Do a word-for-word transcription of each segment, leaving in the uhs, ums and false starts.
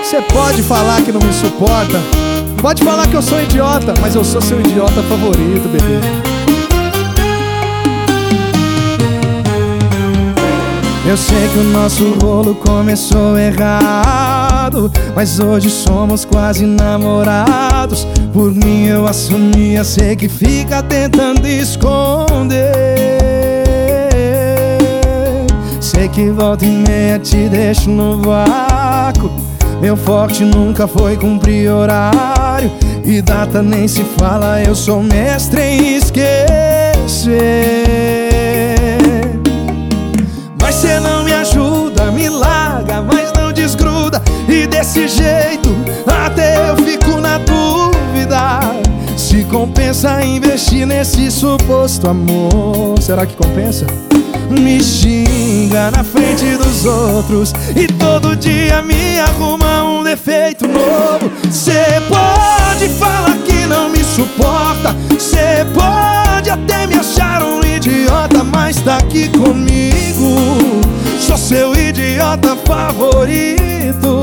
Você pode falar que não me suporta, pode falar que eu sou idiota, mas eu sou seu idiota favorito, bebê. Eu sei que o nosso rolo começou errado, mas hoje somos quase namorados. Por mim eu assumia, sei que fica tentando esconder. Sei que volta e meia te deixo no vácuo. Meu forte nunca foi cumprir horário, e data nem se fala, eu sou mestre em esquecer. Mas cê não me ajuda, me larga, mas não desgruda. E desse jeito até eu fico na dúvida se compensa investir nesse suposto amor. Será que compensa? Me xinga na frente dos outros e todo dia me arruma um defeito novo. Cê pode falar que não me suporta, cê pode até me achar um idiota, mas tá aqui comigo, sou seu idiota favorito.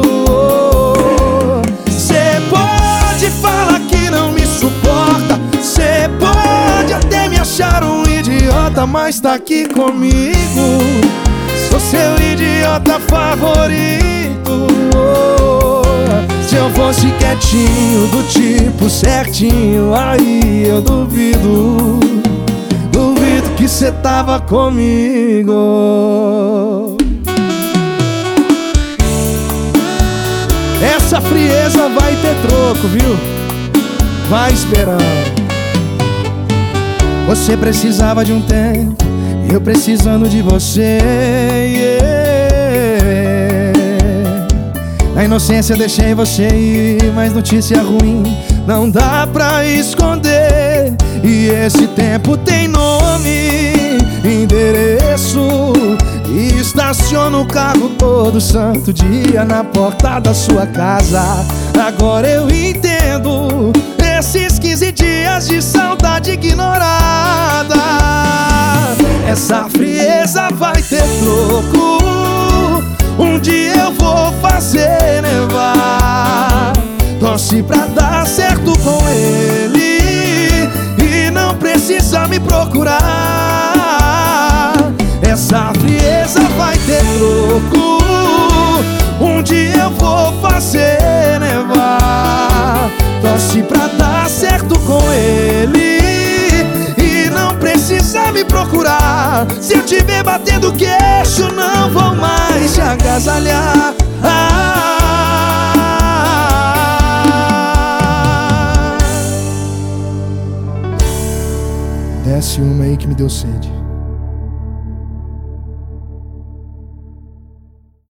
Cê pode falar que não me suporta, cê pode até me achar um idiota, mas tá aqui comigo, sou seu idiota favorito. Se eu fosse quietinho, do tipo certinho, aí eu duvido, duvido que cê tava comigo. Essa frieza vai ter troco, viu? Vai esperando. Você precisava de um tempo, eu precisando de você, yeah. Na inocência deixei você ir, mas notícia ruim não dá pra esconder. E esse tempo tem nome, endereço, e estaciono o carro todo santo dia na porta da sua casa. Agora eu entendo esses quinze dias de saudade ignorada. Essa frieza vai ter troco, um dia eu vou fazer nevar. Torce pra dar certo com ele e não precisa me procurar. Essa frieza vai ter troco, um dia eu vou fazer nevar. Torce pra dar certo com ele e não precisa me procurar. Se eu te ver batendo queixo, não vou mais te agasalhar. Ah. Desce uma aí que me deu sede.